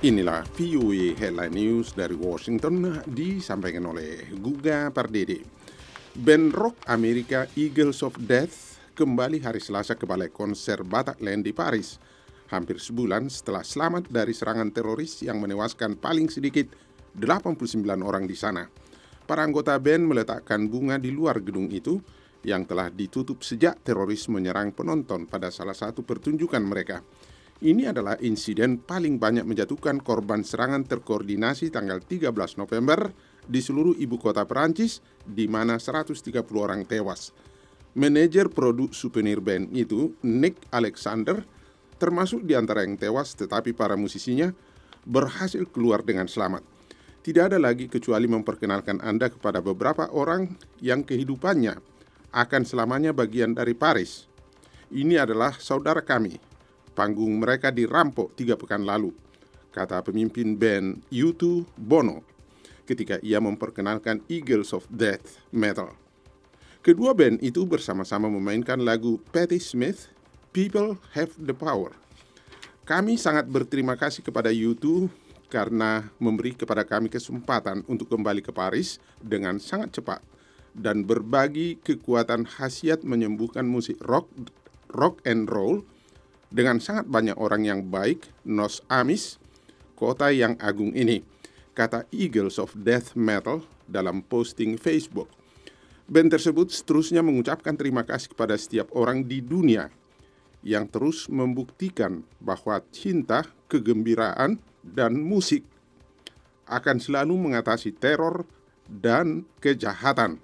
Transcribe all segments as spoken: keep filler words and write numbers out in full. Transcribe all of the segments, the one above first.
Inilah V O A Headline News dari Washington, disampaikan oleh Guga Pardede. Band rock Amerika Eagles of Death kembali hari Selasa ke balai konser Bataclan di Paris, hampir sebulan setelah selamat dari serangan teroris yang menewaskan paling sedikit delapan puluh sembilan orang di sana. Para anggota band meletakkan bunga di luar gedung itu yang telah ditutup sejak teroris menyerang penonton pada salah satu pertunjukan mereka. Ini adalah insiden paling banyak menjatuhkan korban serangan terkoordinasi tanggal tiga belas November di seluruh ibu kota Perancis, di mana seratus tiga puluh orang tewas. Manajer produk souvenir band itu, Nick Alexander, termasuk di antara yang tewas, tetapi para musisinya berhasil keluar dengan selamat. Tidak ada lagi kecuali memperkenalkan Anda kepada beberapa orang yang kehidupannya akan selamanya bagian dari Paris. Ini adalah saudara kami. Panggung mereka dirampok tiga pekan lalu, kata pemimpin band U two Bono ketika ia memperkenalkan Eagles of Death Metal. Kedua band itu bersama-sama memainkan lagu Patti Smith, People Have the Power. Kami sangat berterima kasih kepada U two karena memberi kepada kami kesempatan untuk kembali ke Paris dengan sangat cepat dan berbagi kekuatan khasiat menyembuhkan musik rock, rock and roll dengan sangat banyak orang yang baik, Nos Amis, kota yang agung ini, kata Eagles of Death Metal dalam posting Facebook. Band tersebut seterusnya mengucapkan terima kasih kepada setiap orang di dunia yang terus membuktikan bahwa cinta, kegembiraan, dan musik akan selalu mengatasi teror dan kejahatan.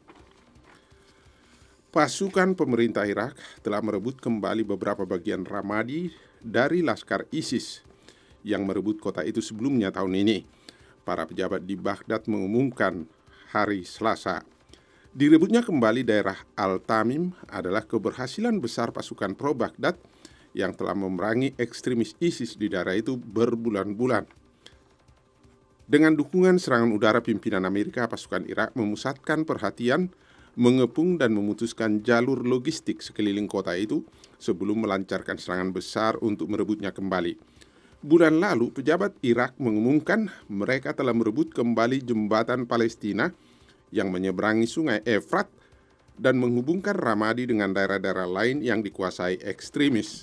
Pasukan pemerintah Irak telah merebut kembali beberapa bagian Ramadi dari Laskar ISIS yang merebut kota itu sebelumnya tahun ini. Para pejabat di Baghdad mengumumkan hari Selasa. Direbutnya kembali daerah Al-Tamim adalah keberhasilan besar pasukan pro-Baghdad yang telah memerangi ekstremis ISIS di daerah itu berbulan-bulan. Dengan dukungan serangan udara pimpinan Amerika, pasukan Irak memusatkan perhatian, mengepung dan memutuskan jalur logistik sekeliling kota itu sebelum melancarkan serangan besar untuk merebutnya kembali. Bulan lalu, pejabat Irak mengumumkan mereka telah merebut kembali jembatan Palestina yang menyeberangi sungai Efrat dan menghubungkan Ramadi dengan daerah-daerah lain yang dikuasai ekstremis.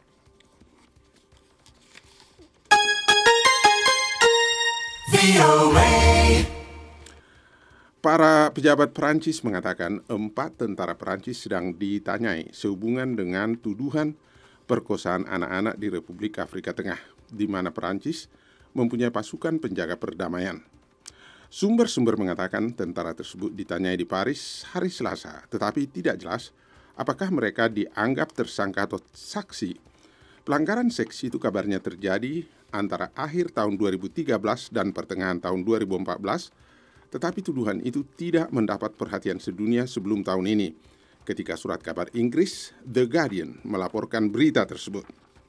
Para pejabat Perancis mengatakan empat tentara Perancis sedang ditanyai sehubungan dengan tuduhan perkosaan anak-anak di Republik Afrika Tengah, di mana Perancis mempunyai pasukan penjaga perdamaian. Sumber-sumber mengatakan tentara tersebut ditanyai di Paris hari Selasa, tetapi tidak jelas apakah mereka dianggap tersangka atau saksi. Pelanggaran seks itu kabarnya terjadi antara akhir tahun dua ribu tiga belas dan pertengahan tahun dua ribu empat belas, tetapi tuduhan itu tidak mendapat perhatian sedunia sebelum tahun ini, ketika surat kabar Inggris The Guardian melaporkan berita tersebut.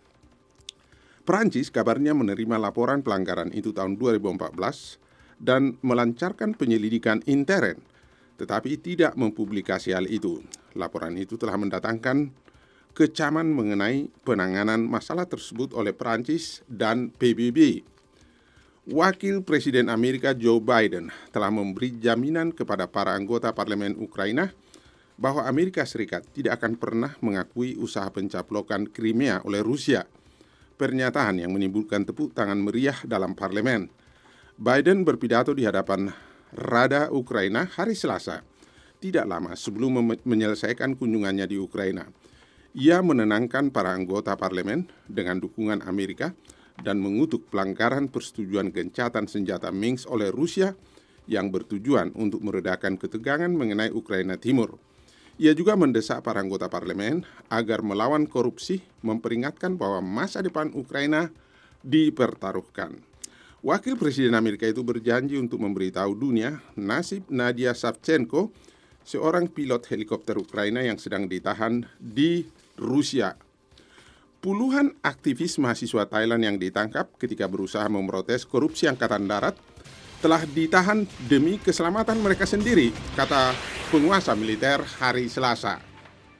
Perancis kabarnya menerima laporan pelanggaran itu tahun dua ribu empat belas dan melancarkan penyelidikan intern, tetapi tidak mempublikasi hal itu. Laporan itu telah mendatangkan kecaman mengenai penanganan masalah tersebut oleh Perancis dan P B B. Wakil Presiden Amerika Joe Biden telah memberi jaminan kepada para anggota parlemen Ukraina bahwa Amerika Serikat tidak akan pernah mengakui usaha pencaplokan Crimea oleh Rusia. Pernyataan yang menimbulkan tepuk tangan meriah dalam parlemen. Biden berpidato di hadapan Rada Ukraina hari Selasa, tidak lama sebelum menyelesaikan kunjungannya di Ukraina. Ia menenangkan para anggota parlemen dengan dukungan Amerika dan mengutuk pelanggaran persetujuan gencatan senjata Minsk oleh Rusia yang bertujuan untuk meredakan ketegangan mengenai Ukraina Timur. Ia juga mendesak para anggota parlemen agar melawan korupsi, memperingatkan bahwa masa depan Ukraina dipertaruhkan. Wakil Presiden Amerika itu berjanji untuk memberitahu dunia nasib Nadia Savchenko, seorang pilot helikopter Ukraina yang sedang ditahan di Rusia. Puluhan aktivis mahasiswa Thailand yang ditangkap ketika berusaha memprotes korupsi Angkatan Darat telah ditahan demi keselamatan mereka sendiri, kata penguasa militer hari Selasa.